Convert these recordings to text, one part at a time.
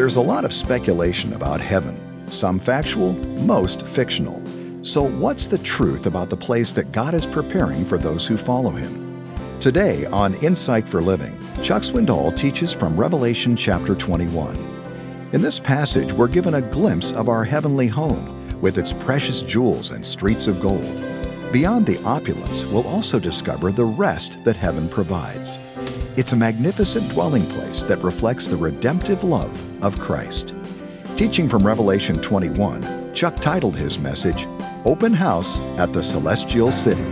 There's a lot of speculation about heaven, some factual, most fictional. So what's the truth about the place that God is preparing for those who follow Him? Today on Insight for Living, Chuck Swindoll teaches from Revelation chapter 21. In this passage, we're given a glimpse of our heavenly home with its precious jewels and streets of gold. Beyond the opulence, we'll also discover the rest that heaven provides. It's a magnificent dwelling place that reflects the redemptive love of Christ. Teaching from Revelation 21, Chuck titled his message, Open House at the Celestial City.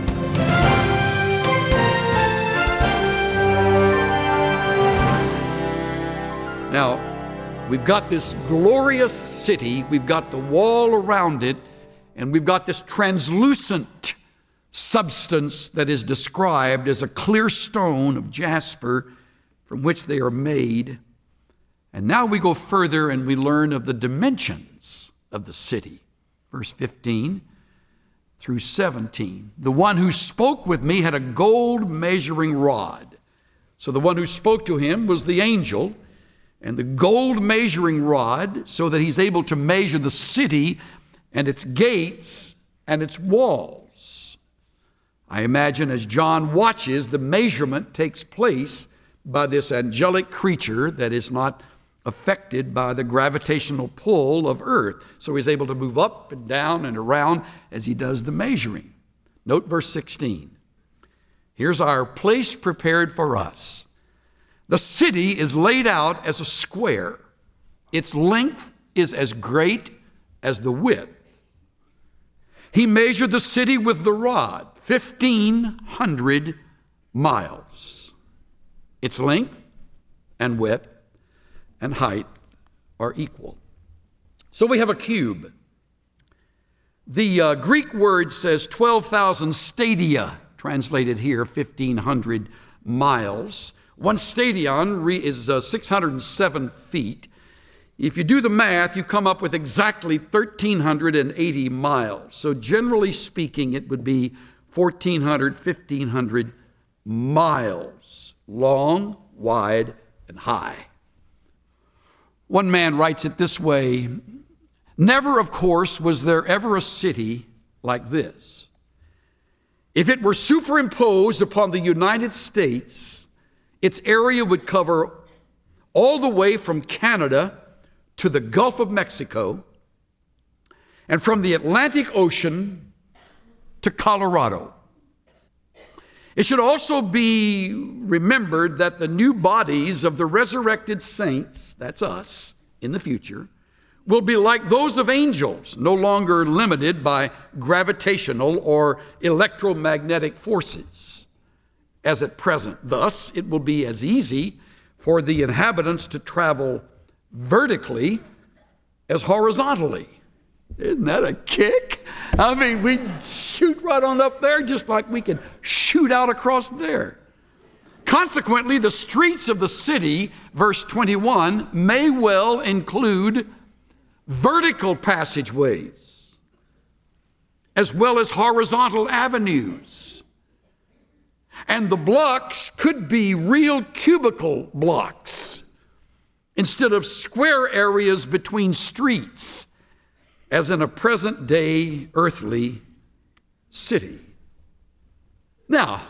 Now, we've got this glorious city, we've got the wall around it, and we've got this translucent substance that is described as a clear stone of jasper from which they are made. And now we go further and we learn of the dimensions of the city. Verse 15 through 17. The one who spoke with me had a gold measuring rod. So the one who spoke to him was the angel, and the gold measuring rod, so that he's able to measure the city and its gates and its walls. I imagine as John watches, the measurement takes place by this angelic creature that is not affected by the gravitational pull of earth. So he's able to move up and down and around as he does the measuring. Note verse 16. Here's our place prepared for us. The city is laid out as a square. Its length is as great as the width. He measured the city with the rod, 1,500 miles. Its length and width and height are equal. So we have a cube. The Greek word says 12,000 stadia, translated here 1,500 miles. One stadion is 607 feet. If you do the math, you come up with exactly 1,380 miles. So generally speaking, it would be 1,400, 1,500 miles, long, wide, and high. One man writes it this way, never, of course, was there ever a city like this. If it were superimposed upon the United States, its area would cover all the way from Canada to the Gulf of Mexico, and from the Atlantic Ocean to Colorado. It should also be remembered that the new bodies of the resurrected saints, that's us, in the future, will be like those of angels, no longer limited by gravitational or electromagnetic forces as at present. Thus, it will be as easy for the inhabitants to travel vertically as horizontally. Isn't that a kick? I mean, we shoot right on up there just like we can shoot out across there. Consequently, the streets of the city, verse 21, may well include vertical passageways as well as horizontal avenues. And the blocks could be real cubicle blocks instead of square areas between streets, as in a present-day earthly city. Now,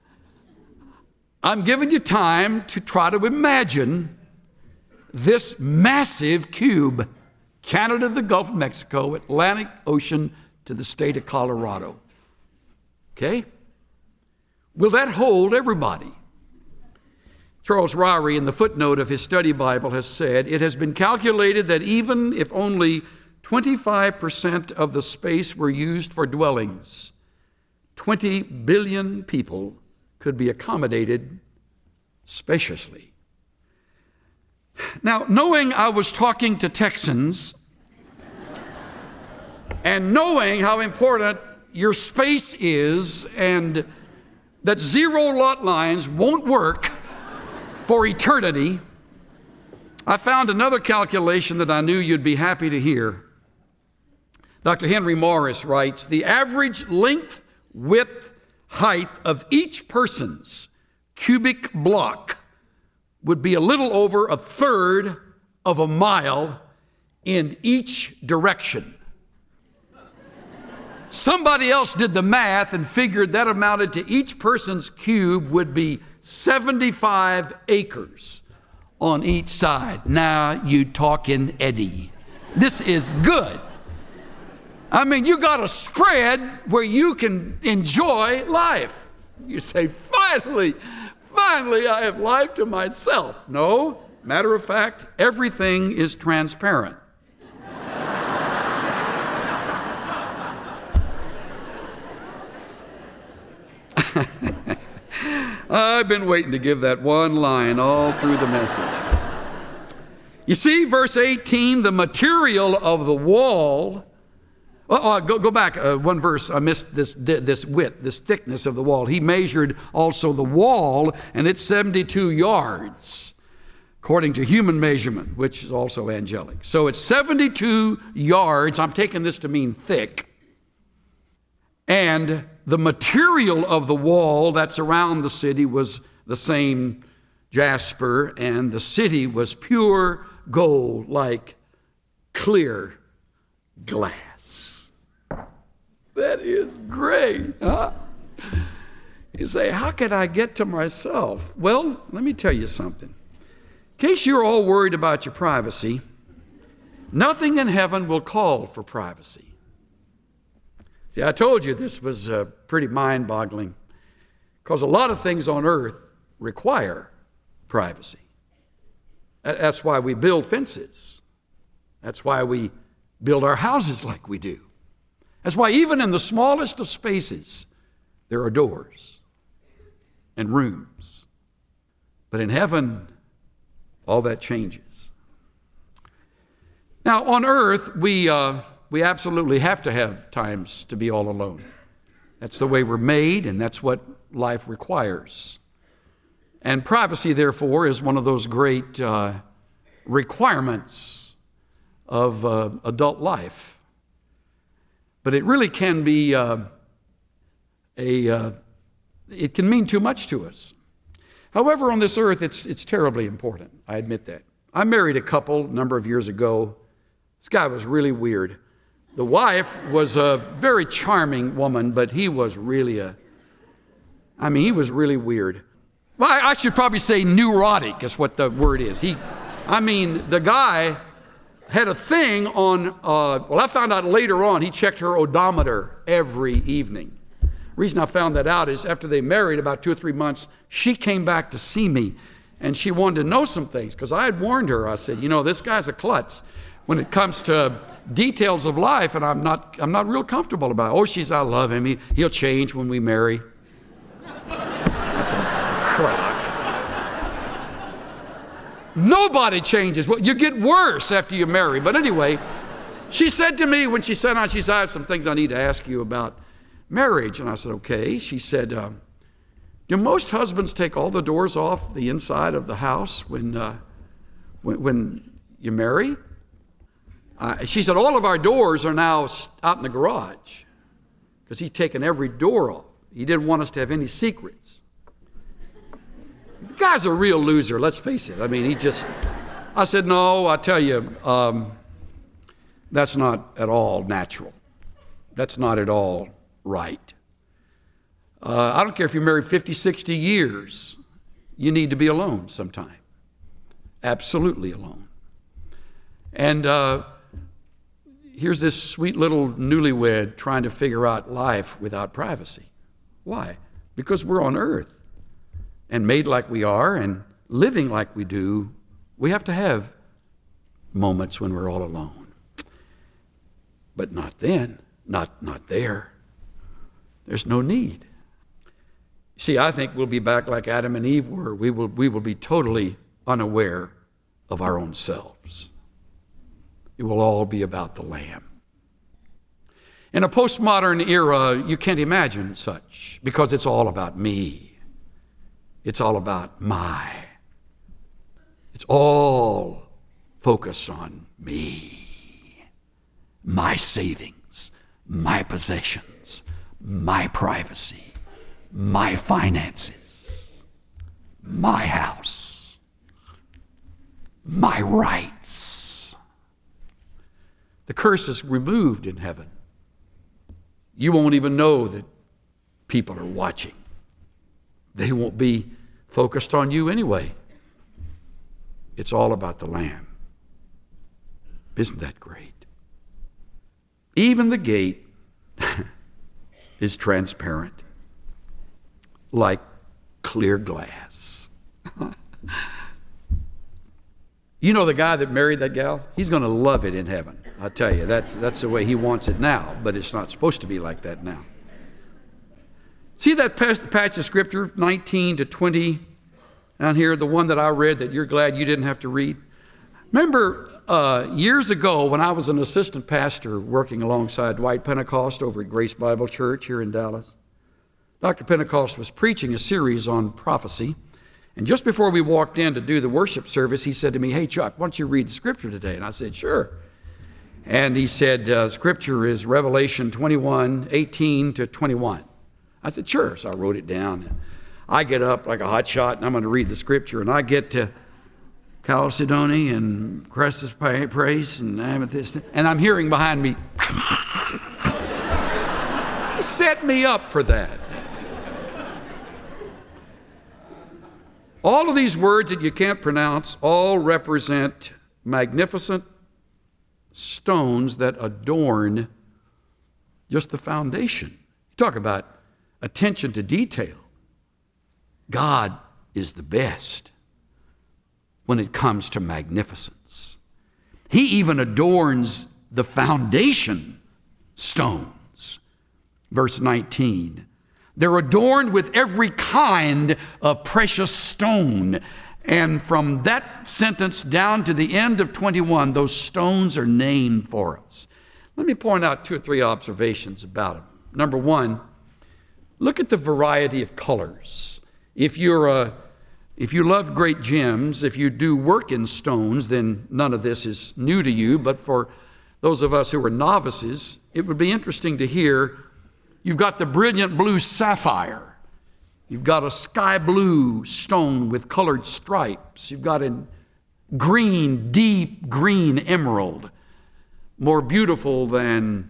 I'm giving you time to try to imagine this massive cube, Canada, the Gulf of Mexico, Atlantic Ocean to the state of Colorado. Okay? Will that hold everybody? Charles Ryrie, in the footnote of his study Bible, has said, it has been calculated that even if only 25% of the space were used for dwellings, 20 billion people could be accommodated spaciously. Now, knowing I was talking to Texans and knowing how important your space is and that zero lot lines won't work for eternity, I found another calculation that I knew you'd be happy to hear. Dr. Henry Morris writes, the average length, width, height of each person's cubic block would be a little over a third of a mile in each direction. Somebody else did the math and figured that amounted to each person's cube would be 75 acres on each side. Now you talking Eddie. This is good. I mean, you got a spread where you can enjoy life. You say, finally, I have life to myself. No, matter of fact, everything is transparent. I've been waiting to give that one line all through the message. You see, verse 18, the material of the wall. Go back one verse. I missed this width, this thickness of the wall. He measured also the wall, and it's 72 yards, according to human measurement, which is also angelic. So it's 72 yards. I'm taking this to mean thick. And the material of the wall that's around the city was the same jasper, and the city was pure gold, like clear glass. That is great, huh? You say, how can I get to myself? Well, let me tell you something. In case you're all worried about your privacy, nothing in heaven will call for privacy. See, I told you this was pretty mind-boggling, because a lot of things on earth require privacy. That's why we build fences. That's why we build our houses like we do. That's why even in the smallest of spaces, there are doors and rooms. But in heaven, all that changes. Now, on earth, we absolutely have to have times to be all alone. That's the way we're made, and that's what life requires. And privacy, therefore, is one of those great requirements of adult life. But it really can be it can mean too much to us. However, on this earth, it's terribly important. I admit that. I married a couple a number of years ago. This guy was really weird. The wife was a very charming woman, but he was really he was really weird. Well, I should probably say neurotic is what the word is. The guy had a thing on, I found out later on, he checked her odometer every evening. The reason I found that out is after they married, about 2 or 3 months, she came back to see me, and she wanted to know some things, because I had warned her. I said, this guy's a klutz when it comes to details of life, and I'm not real comfortable about it. Oh, I love him. He'll change when we marry. That's a crock. Nobody changes. Well, you get worse after you marry. But anyway, she said to me when she sat down, she said, I have some things I need to ask you about marriage. And I said, okay. She said, do most husbands take all the doors off the inside of the house when you marry? She said, all of our doors are now out in the garage because he's taken every door off. He didn't want us to have any secrets. The guy's a real loser, let's face it. I said, no, I tell you, that's not at all natural. That's not at all right. I don't care if you're married 50, 60 years, you need to be alone sometime. Absolutely alone. And here's this sweet little newlywed trying to figure out life without privacy. Why? Because we're on earth. And made like we are and living like we do, we have to have moments when we're all alone. But not then, not there. There's no need. See, I think we'll be back like Adam and Eve were. We will be totally unaware of our own selves. It will all be about the Lamb. In a postmodern era, you can't imagine such because it's all about me. It's all about it's all focused on me, my savings, my possessions, my privacy, my finances, my house. my rights. The curse is removed in heaven. You won't even know that people are watching. They won't be focused on you anyway. It's all about the Lamb. Isn't that great? Even the gate is transparent, like clear glass. You know the guy that married that gal? He's going to love it in heaven. I tell you, that's the way he wants it now, but it's not supposed to be like that now. See that passage of Scripture, 19 to 20, down here, the one that I read that you're glad you didn't have to read? Remember years ago when I was an assistant pastor working alongside Dwight Pentecost over at Grace Bible Church here in Dallas, Dr. Pentecost was preaching a series on prophecy. And just before we walked in to do the worship service, he said to me, "Hey, Chuck, why don't you read the Scripture today?" And I said, "Sure." And he said, Scripture is Revelation 21, 18 to 21. I said, "Sure." So I wrote it down. I get up like a hot shot, and I'm going to read the Scripture. And I get to Chalcedony and Crestus Praise and Amethyst, and I'm hearing behind me, he set me up for that. All of these words that you can't pronounce all represent magnificent stones that adorn just the foundation. You talk about attention to detail. God is the best when it comes to magnificence. He even adorns the foundation stones. Verse 19. They're adorned with every kind of precious stone. And from that sentence down to the end of 21, those stones are named for us. Let me point out 2 or 3 observations about them. Number one, look at the variety of colors. If you love great gems, if you do work in stones, then none of this is new to you. But for those of us who are novices, it would be interesting to hear. You've got the brilliant blue sapphire. You've got a sky blue stone with colored stripes. You've got a green, deep green emerald, more beautiful than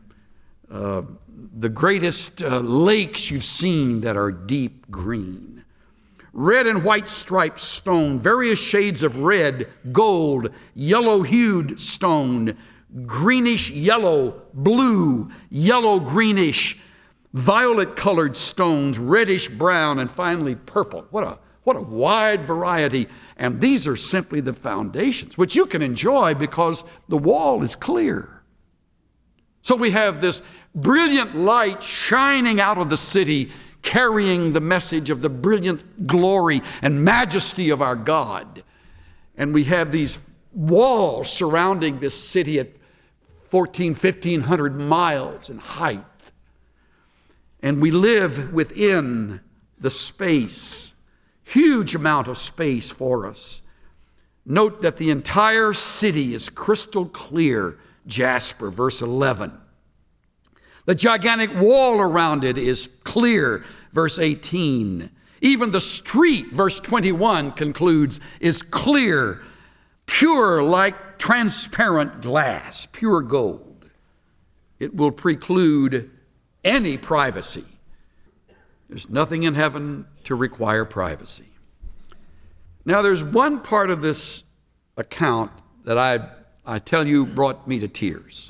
the greatest lakes you've seen that are deep green. Red and white striped stone, various shades of red, gold, yellow-hued stone, greenish yellow, blue, yellow greenish, violet-colored stones, reddish brown, and finally purple. What a wide variety. And these are simply the foundations, which you can enjoy because the wall is clear. So we have this brilliant light shining out of the city, carrying the message of the brilliant glory and majesty of our God. And we have these walls surrounding this city at 1,500 miles in height. And we live within the space, huge amount of space for us. Note that the entire city is crystal clear, jasper, verse 11. The gigantic wall around it is clear, verse 18. Even the street, verse 21 concludes, is clear, pure like transparent glass, pure gold. It will preclude any privacy. There's nothing in heaven to require privacy. Now, there's one part of this account that I tell you brought me to tears.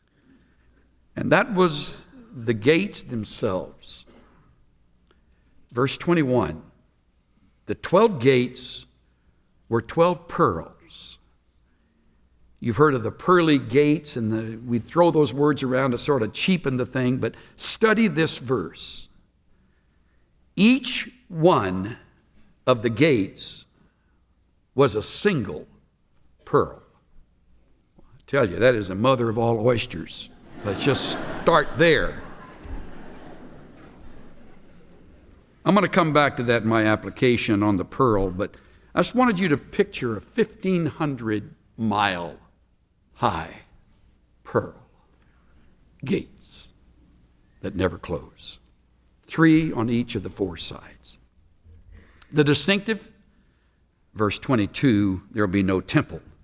And that was the gates themselves. Verse 21, the 12 gates were 12 pearls. You've heard of the pearly gates, and we throw those words around to sort of cheapen the thing, but study this verse. Each one of the gates was a single pearl. I tell you, that is the mother of all oysters. Let's just start there. I'm going to come back to that in my application on the pearl, but I just wanted you to picture a 1,500-mile high pearl gates that never close, 3 on each of the 4 sides. The distinctive, verse 22, there will be no temple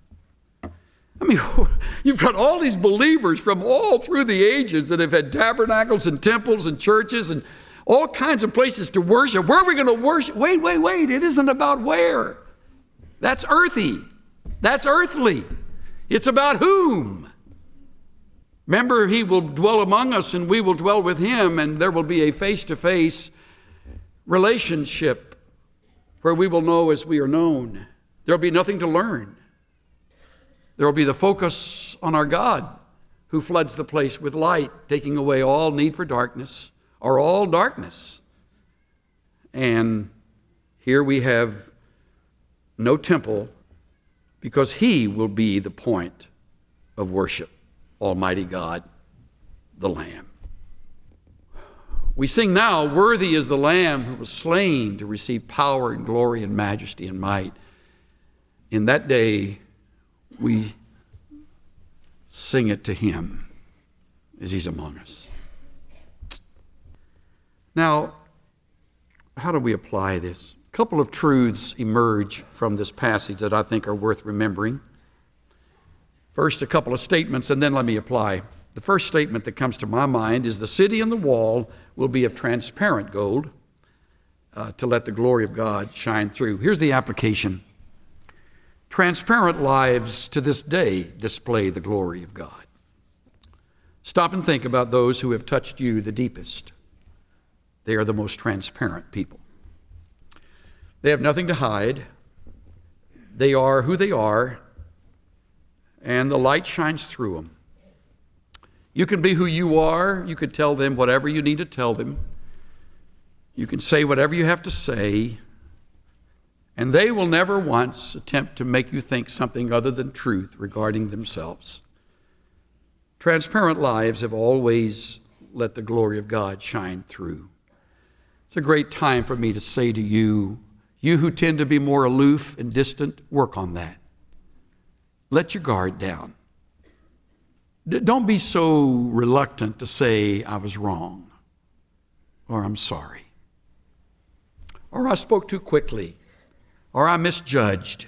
I mean, you've got all these believers from all through the ages that have had tabernacles and temples and churches and all kinds of places to worship. Where are we going to worship? Wait. It isn't about where. That's earthy. That's earthly. It's about whom. Remember, he will dwell among us and we will dwell with him, and there will be a face-to-face relationship where we will know as we are known. There will be nothing to learn. There will be the focus on our God who floods the place with light, taking away all need for darkness or all darkness. And here we have no temple because he will be the point of worship. Almighty God, the Lamb. We sing now, worthy is the Lamb who was slain to receive power and glory and majesty and might. In that day, we sing it to him as he's among us. Now, how do we apply this? A couple of truths emerge from this passage that I think are worth remembering. First, a couple of statements, and then let me apply. The first statement that comes to my mind is the city and the wall will be of transparent gold to let the glory of God shine through. Here's the application. Transparent lives to this day display the glory of God. Stop and think about those who have touched you the deepest. They are the most transparent people. They have nothing to hide. They are who they are, and the light shines through them. You can be who you are. You can tell them whatever you need to tell them. You can say whatever you have to say, and they will never once attempt to make you think something other than truth regarding themselves. Transparent lives have always let the glory of God shine through. It's a great time for me to say to you, you who tend to be more aloof and distant, work on that. Let your guard down. Don't be so reluctant to say, I was wrong, or I'm sorry, or I spoke too quickly, or I misjudged,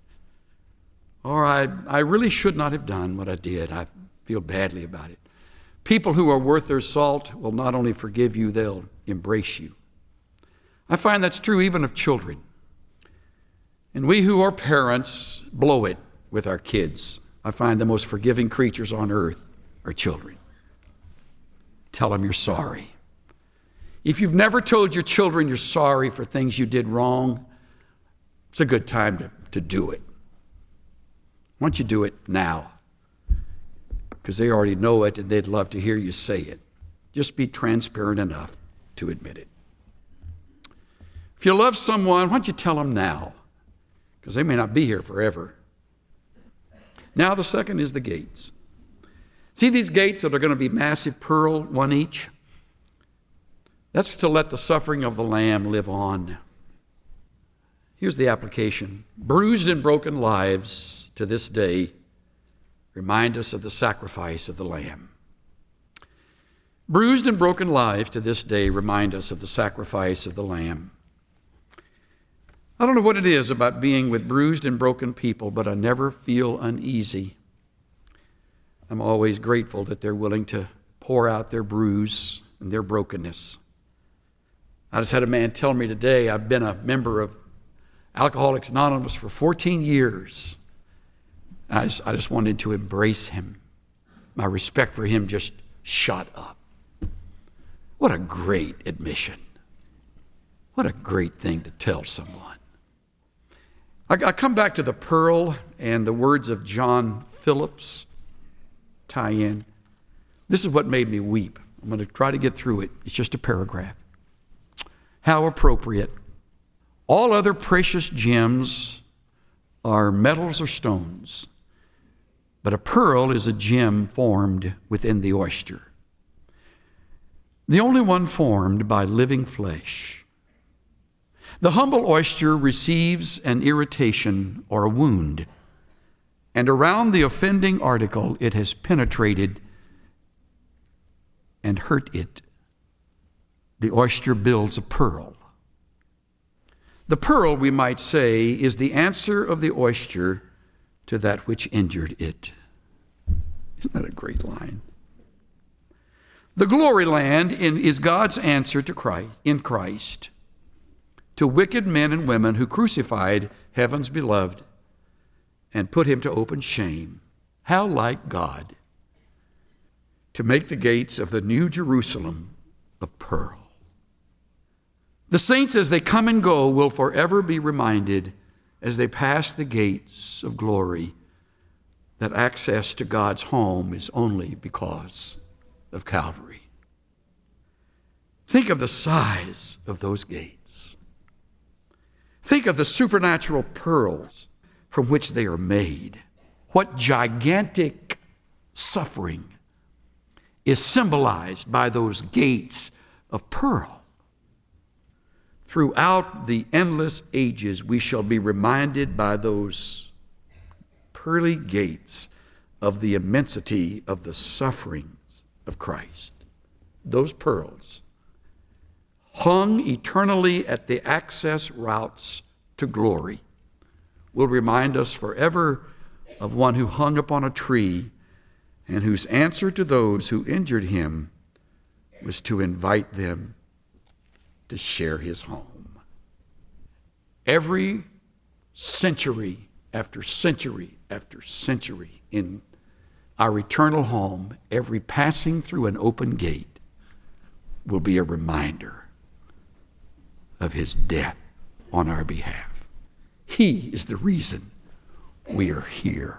or I really should not have done what I did. I feel badly about it. People who are worth their salt will not only forgive you, they'll embrace you. I find that's true even of children. And we who are parents blow it with our kids. I find the most forgiving creatures on earth are children. Tell them you're sorry. If you've never told your children you're sorry for things you did wrong, it's a good time to do it. Why don't you do it now? Because they already know it and they'd love to hear you say it. Just be transparent enough to admit it. If you love someone, why don't you tell them now? Because they may not be here forever. Now the second is the gates. See these gates that are going to be massive pearl, one each? That's to let the suffering of the Lamb live on. Here's the application. Bruised and broken lives to this day remind us of the sacrifice of the Lamb. Bruised and broken lives to this day remind us of the sacrifice of the Lamb. I don't know what it is about being with bruised and broken people, but I never feel uneasy. I'm always grateful that they're willing to pour out their bruise and their brokenness. I just had a man tell me today, I've been a member of Alcoholics Anonymous for 14 years. I just wanted to embrace him. My respect for him just shot up. What a great admission. What a great thing to tell someone. I come back to the pearl and the words of John Phillips tie in. This is what made me weep. I'm going to try to get through it. It's just a paragraph. How appropriate. All other precious gems are metals or stones, but a pearl is a gem formed within the oyster. The only one formed by living flesh. The humble oyster receives an irritation or a wound, and around the offending article it has penetrated and hurt it. The oyster builds a pearl. The pearl, we might say, is the answer of the oyster to that which injured it. Isn't that a great line? The glory land is God's answer to Christ, in Christ, to wicked men and women who crucified heaven's beloved and put him to open shame. How like God to make the gates of the New Jerusalem of pearl. The saints, as they come and go, will forever be reminded as they pass the gates of glory that access to God's home is only because of Calvary. Think of the size of those gates. Think of the supernatural pearls from which they are made. What gigantic suffering is symbolized by those gates of pearl. Throughout the endless ages, we shall be reminded by those pearly gates of the immensity of the sufferings of Christ. Those pearls, hung eternally at the access routes to glory, will remind us forever of one who hung upon a tree and whose answer to those who injured him was to invite them to share his home. Every century after century after century in our eternal home, every passing through an open gate will be a reminder of his death on our behalf. He is the reason we are here.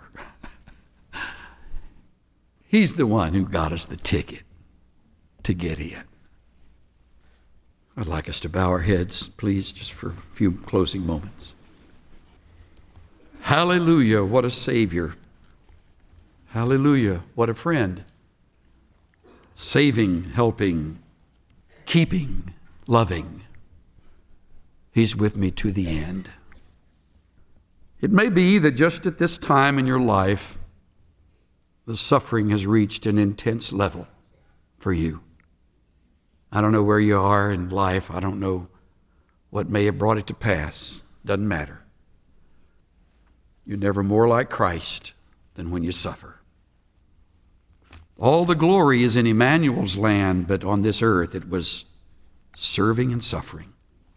He's the one who got us the ticket to get in. I'd like us to bow our heads, please, just for a few closing moments. Hallelujah, what a Savior. Hallelujah, what a friend. Saving, helping, keeping, loving. He's with me to the end. It may be that just at this time in your life, the suffering has reached an intense level for you. I don't know where you are in life. I don't know what may have brought it to pass. Doesn't matter. You're never more like Christ than when you suffer. All the glory is in Emmanuel's land, but on this earth it was serving and suffering.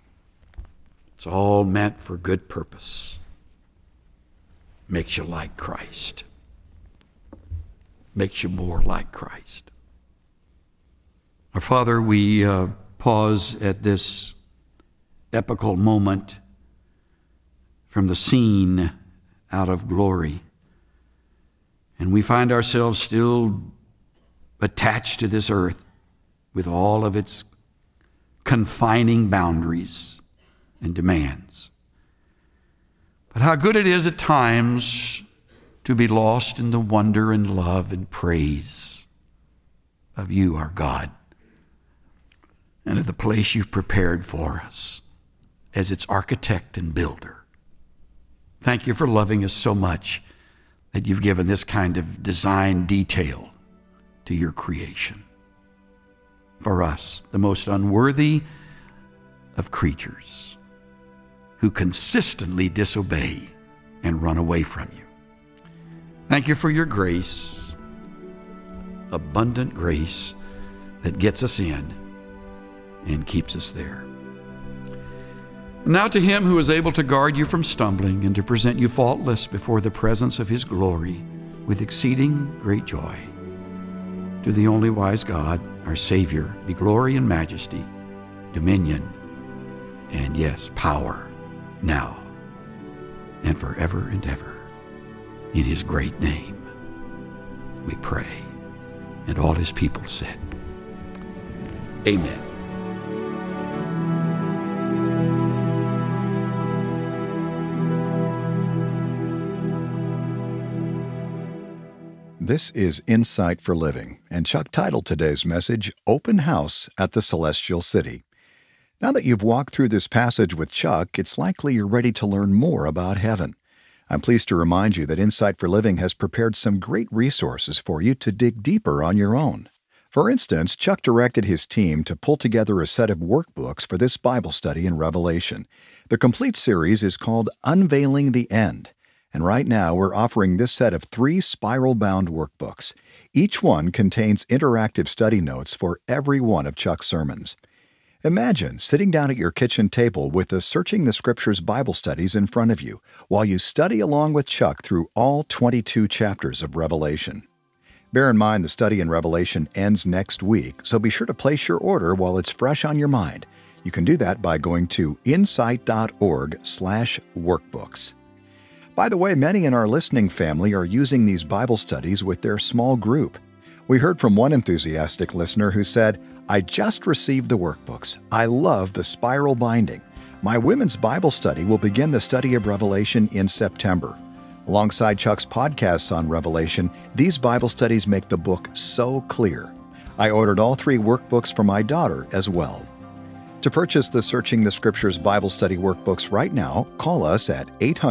It's all meant for good purpose. Makes you like Christ. Makes you more like Christ. Our Father, we pause at this epical moment from the scene out of glory, and we find ourselves still attached to this earth with all of its confining boundaries and demands. But how good it is at times to be lost in the wonder and love and praise of you, our God, and of the place you've prepared for us as its architect and builder. Thank you for loving us so much that you've given this kind of design detail to your creation. For us, the most unworthy of creatures who consistently disobey and run away from you. Thank you for your grace, abundant grace that gets us in and keeps us there. Now to him who is able to guard you from stumbling and to present you faultless before the presence of his glory with exceeding great joy. To the only wise God, our Savior, be glory and majesty, dominion, and yes, power, now and forever and ever. In his great name we pray. And all his people said, Amen. This is Insight for Living, and Chuck titled today's message, Open House at the Celestial City. Now that you've walked through this passage with Chuck, it's likely you're ready to learn more about heaven. I'm pleased to remind you that Insight for Living has prepared some great resources for you to dig deeper on your own. For instance, Chuck directed his team to pull together a set of workbooks for this Bible study in Revelation. The complete series is called Unveiling the End. And right now, we're offering this set of 3 spiral-bound workbooks. Each one contains interactive study notes for every one of Chuck's sermons. Imagine sitting down at your kitchen table with the Searching the Scriptures Bible studies in front of you while you study along with Chuck through all 22 chapters of Revelation. Bear in mind the study in Revelation ends next week, so be sure to place your order while it's fresh on your mind. You can do that by going to insight.org/workbooks. By the way, many in our listening family are using these Bible studies with their small group. We heard from one enthusiastic listener who said, "I just received the workbooks. I love the spiral binding. My women's Bible study will begin the study of Revelation in September." Alongside Chuck's podcasts on Revelation, these Bible studies make the book so clear. I ordered all 3 workbooks for my daughter as well. To purchase the Searching the Scriptures Bible Study workbooks right now, call us at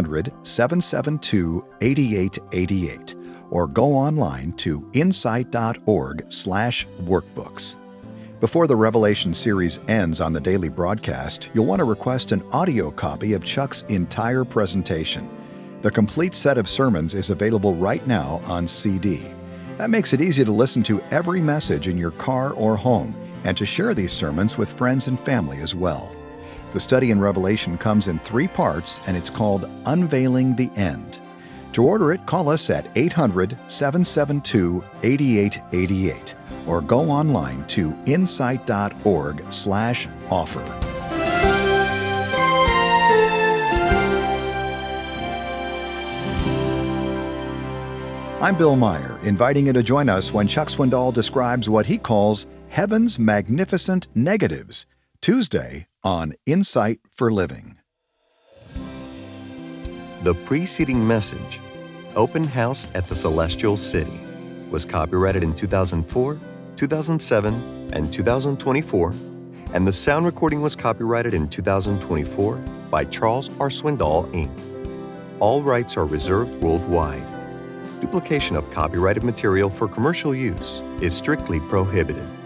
800-772-8888 or go online to insight.org/workbooks. Before the Revelation series ends on the daily broadcast, you'll want to request an audio copy of Chuck's entire presentation. The complete set of sermons is available right now on CD. That makes it easy to listen to every message in your car or home, and to share these sermons with friends and family as well. The study in Revelation comes in 3 parts, and it's called Unveiling the End. To order it, call us at 800-772-8888 or go online to insight.org/offer. I'm Bill Meyer, inviting you to join us when Chuck Swindoll describes what he calls Heaven's Magnificent Negatives, Tuesday on Insight for Living. The preceding message, Open House at the Celestial City, was copyrighted in 2004, 2007, and 2024, and the sound recording was copyrighted in 2024 by Charles R. Swindoll, Inc. All rights are reserved worldwide. Duplication of copyrighted material for commercial use is strictly prohibited.